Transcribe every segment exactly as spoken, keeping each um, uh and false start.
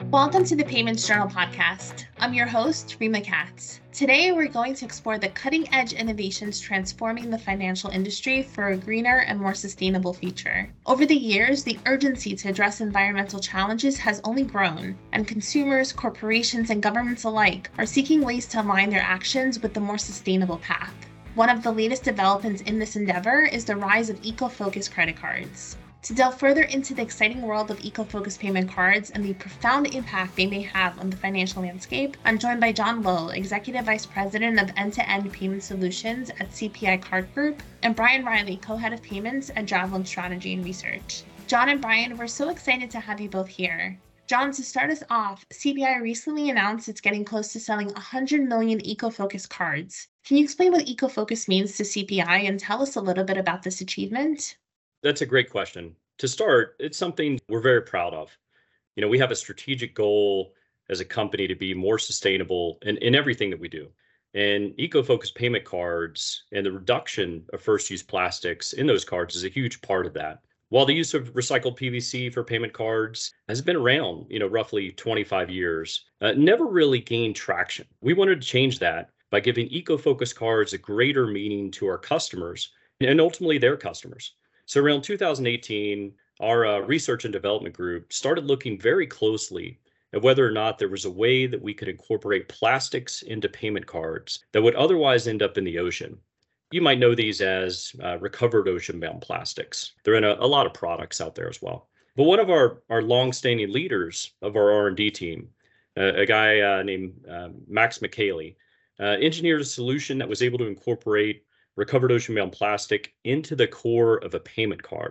Welcome to the Payments Journal podcast. I'm your host, Rima Katz. Today, we're going to explore the cutting-edge innovations transforming the financial industry for a greener and more sustainable future. Over the years, the urgency to address environmental challenges has only grown, and consumers, corporations, and governments alike are seeking ways to align their actions with the more sustainable path. One of the latest developments in this endeavor is the rise of eco-focused credit cards. To delve further into the exciting world of eco-focused payment cards and the profound impact they may have on the financial landscape, I'm joined by John Lowe, Executive Vice President of End-to-End Payment Solutions at C P I Card Group, and Brian Riley, Co-Head of Payments at Javelin Strategy and Research. John and Brian, we're so excited to have you both here. John, to start us off, C P I recently announced it's getting close to selling one hundred million eco-focused cards. Can you explain what eco-focus means to C P I and tell us a little bit about this achievement? That's a great question. To start, it's something we're very proud of. You know, we have a strategic goal as a company to be more sustainable in, in everything that we do. And eco-focused payment cards and the reduction of first-use plastics in those cards is a huge part of that. While the use of recycled P V C for payment cards has been around, you know, roughly twenty-five years, uh, never really gained traction. We wanted to change that by giving eco-focused cards a greater meaning to our customers and ultimately their customers. So around two thousand eighteen, our uh, research and development group started looking very closely at whether or not there was a way that we could incorporate plastics into payment cards that would otherwise end up in the ocean. You might know these as uh, recovered ocean-bound plastics. They're in a, a lot of products out there as well. But one of our, our long-standing leaders of our R and D team, uh, a guy uh, named uh, Max McKaylee, uh, engineered a solution that was able to incorporate recovered ocean-bound plastic into the core of a payment card.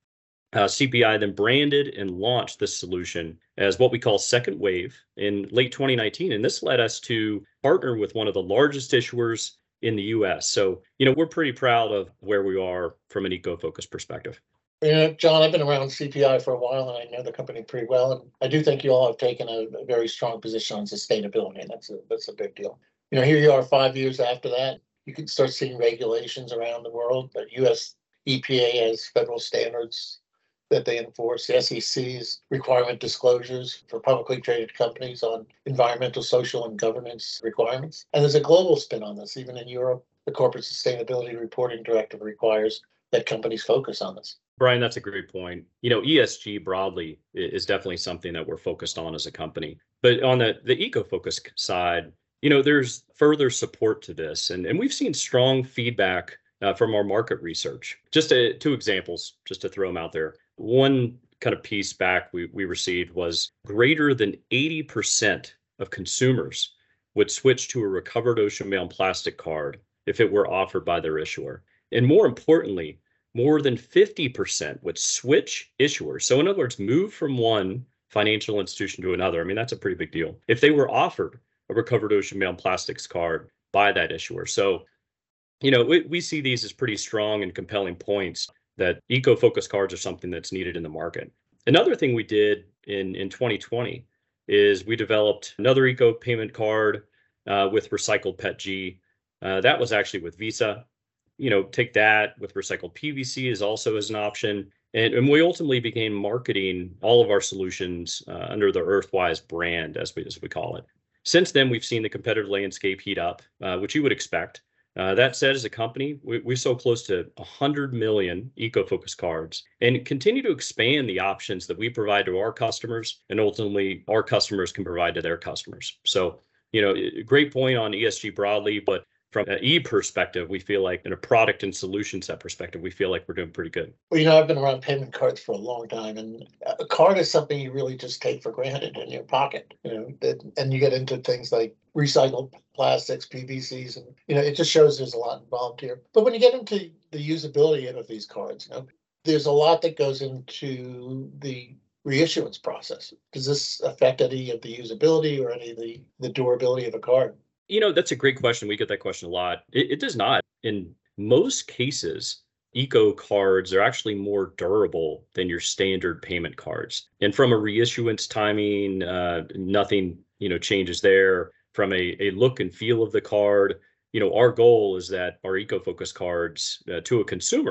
Uh, C P I then branded and launched this solution as what we call Second Wave in late twenty nineteen. And this led us to partner with one of the largest issuers in the U S. So, you know, we're pretty proud of where we are from an eco-focused perspective. You know, John, I've been around C P I for a while, and I know the company pretty well. And I do think you all have taken a, a very strong position on sustainability, and that's a, that's a big deal. You know, here you are five years after that. You can start seeing regulations around the world. The U S E P A has federal standards that they enforce. The S E C's requirement disclosures for publicly traded companies on environmental, social, and governance requirements. And there's a global spin on this. Even in Europe, the Corporate Sustainability Reporting Directive requires that companies focus on this. Brian, that's a great point. You know, E S G broadly is definitely something that we're focused on as a company. But on the, the eco-focus side, you know, there's further support to this, and, and we've seen strong feedback uh, from our market research. Just a, two examples, just to throw them out there. One kind of piece back we, we received was greater than eighty percent of consumers would switch to a recovered ocean-bound plastic card if it were offered by their issuer. And more importantly, more than fifty percent would switch issuers. So in other words, move from one financial institution to another. I mean, that's a pretty big deal. If they were offered a recovered ocean-bound plastics card by that issuer. So, you know, we, we see these as pretty strong and compelling points that eco-focused cards are something that's needed in the market. Another thing we did in, in twenty twenty is we developed another eco payment card uh, with recycled P E T G. Uh, that was actually with Visa. You know, take that with recycled P V C is also as an option. And, and we ultimately began marketing all of our solutions uh, under the Earthwise brand, as we, as we call it. Since then, we've seen the competitive landscape heat up, uh, which you would expect. Uh, that said, as a company, we, we sold close to one hundred million eco-focused cards and continue to expand the options that we provide to our customers, and ultimately our customers can provide to their customers. So, you know, great point on E S G broadly, but from an E perspective, we feel like in a product and solution set perspective, we feel like we're doing pretty good. Well, you know, I've been around payment cards for a long time, and a card is something you really just take for granted in your pocket, you know, that, and you get into things like recycled plastics, P V Cs, and, you know, it just shows there's a lot involved here. But when you get into the usability of these cards, you know, there's a lot that goes into the reissuance process. Does this affect any of the usability or any of the, the durability of a card? You know, that's a great question. We get that question a lot. It, it does not. In most cases, eco cards are actually more durable than your standard payment cards. And from a reissuance timing, uh, nothing, you know, changes there. From a, a look and feel of the card, you know, our goal is that our eco-focused cards uh, to a consumer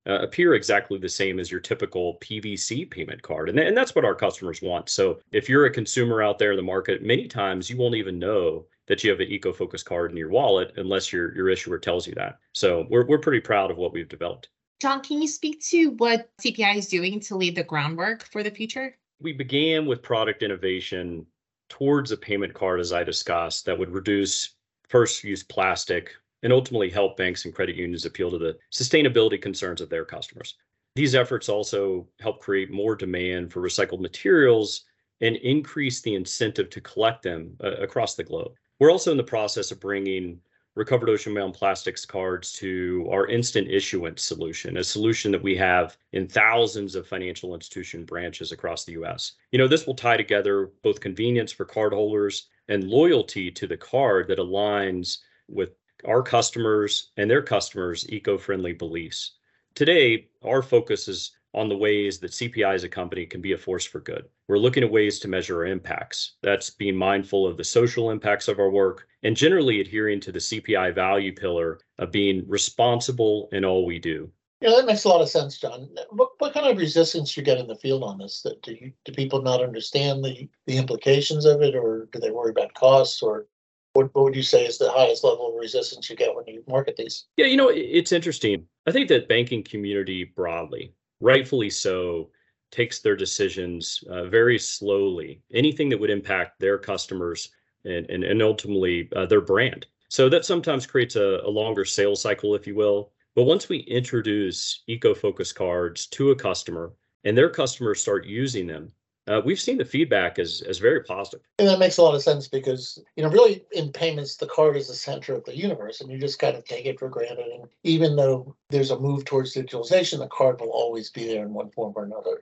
uh, appear exactly the same as your typical P V C payment card. And, th- and that's what our customers want. So if you're a consumer out there in the market, many times you won't even know that you have an EcoFocus card in your wallet unless your, your issuer tells you that. So we're, we're pretty proud of what we've developed. John, can you speak to what C P I is doing to lead the groundwork for the future? We began with product innovation towards a payment card, as I discussed, that would reduce first-use plastic and ultimately help banks and credit unions appeal to the sustainability concerns of their customers. These efforts also help create more demand for recycled materials and increase the incentive to collect them uh, across the globe. We're also in the process of bringing recovered ocean-bound plastics cards to our instant issuance solution, a solution that we have in thousands of financial institution branches across the U S. You know, this will tie together both convenience for cardholders and loyalty to the card that aligns with our customers and their customers' eco-friendly beliefs. Today, our focus is on the ways that C P I as a company can be a force for good. We're looking at ways to measure our impacts. That's being mindful of the social impacts of our work and generally adhering to the C P I value pillar of being responsible in all we do. Yeah, that makes a lot of sense, John. What, what kind of resistance you get in the field on this? That do you, do people not understand the, the implications of it, or do they worry about costs, or what, what would you say is the highest level of resistance you get when you market these? Yeah, you know, it's interesting. I think that banking community broadly, rightfully so, takes their decisions uh, very slowly. Anything that would impact their customers and, and, and ultimately uh, their brand. So that sometimes creates a, a longer sales cycle, if you will. But once we introduce EcoFocus cards to a customer and their customers start using them, uh, we've seen the feedback as, as very positive. And that makes a lot of sense because, you know, really in payments, the card is the center of the universe and you just kind of take it for granted. And even though there's a move towards digitalization, the card will always be there in one form or another.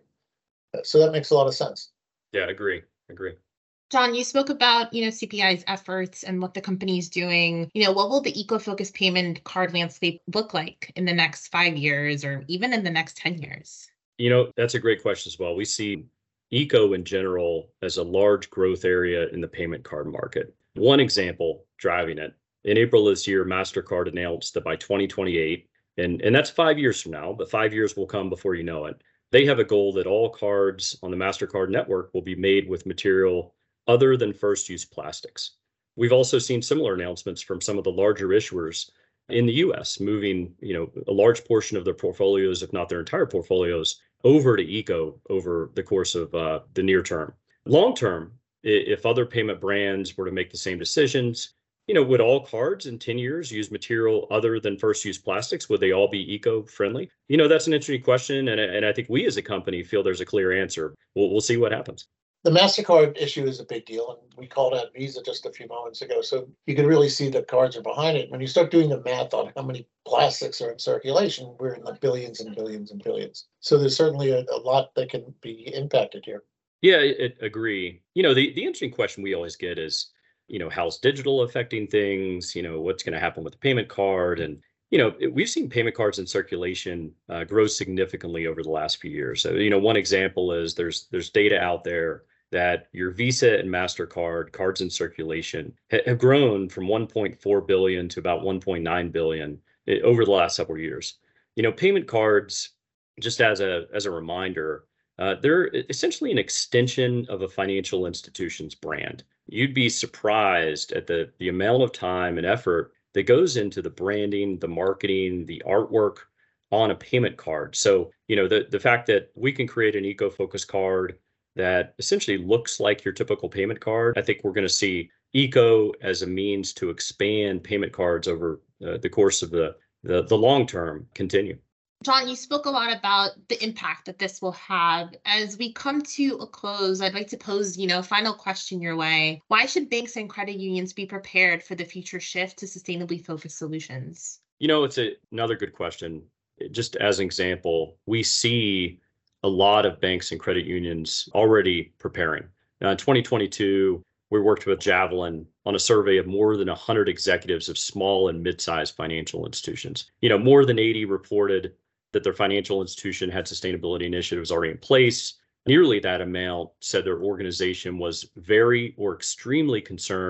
So that makes a lot of sense. Yeah, agree, agree. John, you spoke about, you know, C P I's efforts and what the company is doing. You know, what will the EcoFocus payment card landscape look like in the next five years or even in the next ten years? You know, that's a great question as well. We see eco in general as a large growth area in the payment card market. One example driving it. In April this year, MasterCard announced that by twenty twenty-eight, and, and that's five years from now, but five years will come before you know it, they have a goal that all cards on the MasterCard network will be made with material other than first-use plastics. We've also seen similar announcements from some of the larger issuers in the U S, moving, you know, a large portion of their portfolios, if not their entire portfolios, over to eco over the course of uh, the near term. Long term, if other payment brands were to make the same decisions, you know, would all cards in ten years use material other than first-use plastics? Would they all be eco-friendly? You know, that's an interesting question, and, and I think we as a company feel there's a clear answer. We'll, we'll see what happens. The MasterCard issue is a big deal, and we called out Visa just a few moments ago. So you can really see that cards are behind it. When you start doing the math on how many plastics are in circulation, we're in the billions and billions and billions. So there's certainly a, a lot that can be impacted here. Yeah, I, I agree. You know, the, the interesting question we always get is, you know, how's digital affecting things? You know, what's going to happen with the payment card? And you know, we've seen payment cards in circulation uh, grow significantly over the last few years. So, you know, one example is there's there's data out there that your Visa and MasterCard cards in circulation ha- have grown from one point four billion to about one point nine billion over the last several years. You know, payment cards, just as a as a reminder, uh, they're essentially an extension of a financial institution's brand. You'd be surprised at the the amount of time and effort that goes into the branding, the marketing, the artwork on a payment card. So, you know, the the fact that we can create an EcoFocus card that essentially looks like your typical payment card, I think we're going to see eco as a means to expand payment cards over uh, the course of the, the the long term continue. John, you spoke a lot about the impact that this will have. As we come to a close, I'd like to pose, you know, a final question your way. Why should banks and credit unions be prepared for the future shift to sustainably focused solutions? You know, it's a, another good question. Just as an example, we see a lot of banks and credit unions already preparing. Now, in twenty twenty-two, we worked with Javelin on a survey of more than one hundred executives of small and mid-sized financial institutions. You know, more than eighty reported that their financial institution had sustainability initiatives already in place. Nearly that amount said their organization was very or extremely concerned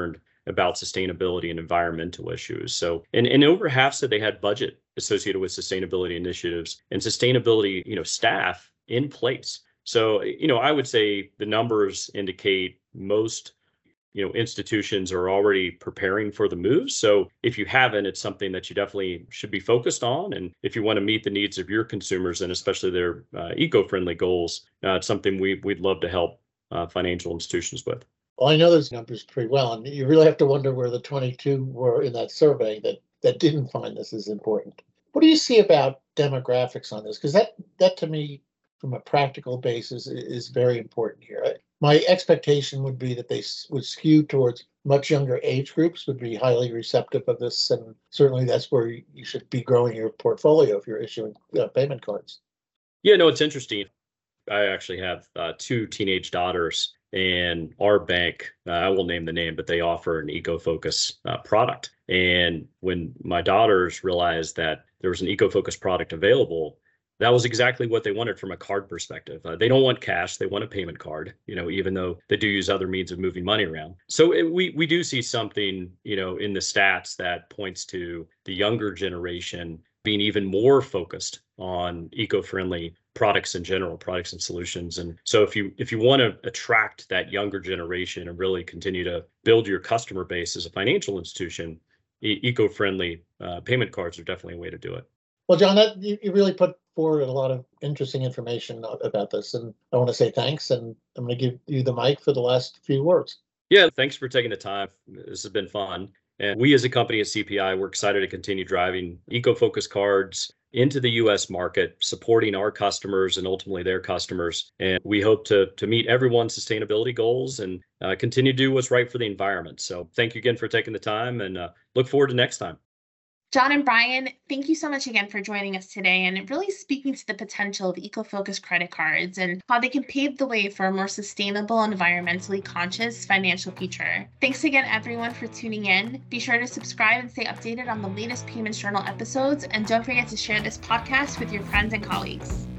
about sustainability and environmental issues. So, and, and over half said they had budget associated with sustainability initiatives and sustainability, you know, staff in place. So, you know, I would say the numbers indicate most, you know, institutions are already preparing for the move. So if you haven't, it's something that you definitely should be focused on. And if you want to meet the needs of your consumers and especially their uh, eco-friendly goals, uh, it's something we, we'd love to help uh, financial institutions with. Well, I know those numbers pretty well, and you really have to wonder where the twenty-two were in that survey that, that didn't find this as important. What do you see about demographics on this? Because that, that to me, from a practical basis, is very important here. My expectation would be that they would skew towards much younger age groups, would be highly receptive of this. And certainly that's where you should be growing your portfolio if you're issuing uh, payment cards. Yeah, no, it's interesting. I actually have uh, two teenage daughters, and our bank, uh, I won't name the name, but they offer an eco-focus uh, product. And when my daughters realized that there was an eco-focus product available, that was exactly what they wanted from a card perspective. Uh, they don't want cash; they want a payment card. You know, even though they do use other means of moving money around. So it, we we do see something, you know, in the stats that points to the younger generation being even more focused on eco-friendly products in general, products and solutions. And so if you if you want to attract that younger generation and really continue to build your customer base as a financial institution, e- eco-friendly uh, payment cards are definitely a way to do it. Well, John, that you, you really put forward a lot of interesting information about this, and I want to say thanks, and I'm going to give you the mic for the last few words. Yeah, thanks for taking the time. This has been fun. And we as a company at C P I, we're excited to continue driving eco-focused cards into the U S market, supporting our customers and ultimately their customers. And we hope to, to meet everyone's sustainability goals and uh, continue to do what's right for the environment. So thank you again for taking the time, and uh, look forward to next time. John and Brian, thank you so much again for joining us today and really speaking to the potential of eco-focused credit cards and how they can pave the way for a more sustainable and environmentally conscious financial future. Thanks again, everyone, for tuning in. Be sure to subscribe and stay updated on the latest Payments Journal episodes, and don't forget to share this podcast with your friends and colleagues.